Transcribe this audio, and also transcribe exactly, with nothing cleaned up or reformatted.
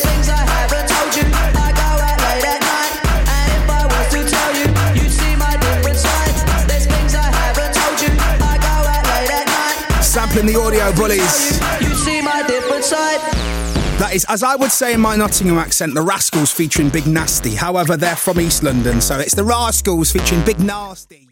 things I haven't told you. I go out late at night, and if I was to tell you, you'd see my different side. There's things I haven't told you. I go out late at night. Sampling the Audio Bullies. You'd see my different side. That is, as I would say in my Nottingham accent, the Rascals featuring Big Nasty. However, they're from East London, so it's the Rascals featuring Big Nasty.